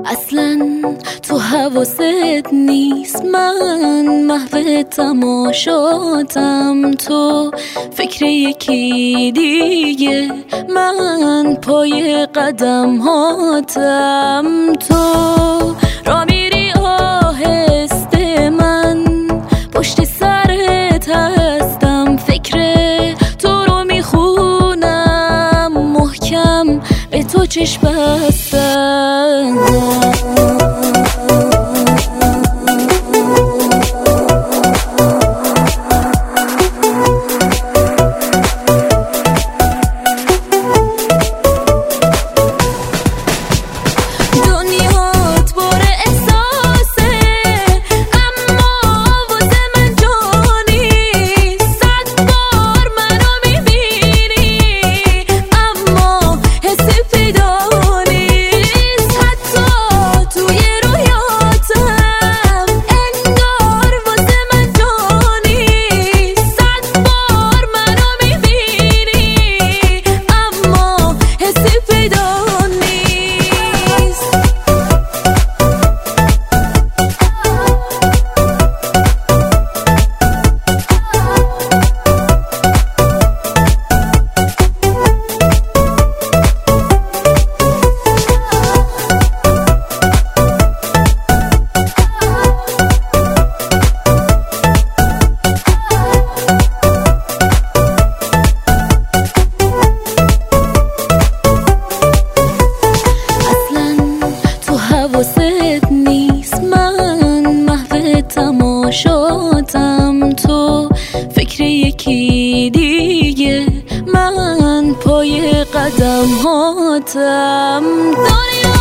اصلا تو حواست نیست، من محو تماشاتم، تو فکر یکی دیگه، من پای قدم هاتم. تو را میری آهسته، من پشت سرت هستم، فکر تو رو میخونم محکم، به تو چشم بستم. تماشاتم، تو فکر یکی دیگه، من پای قدم هاتم.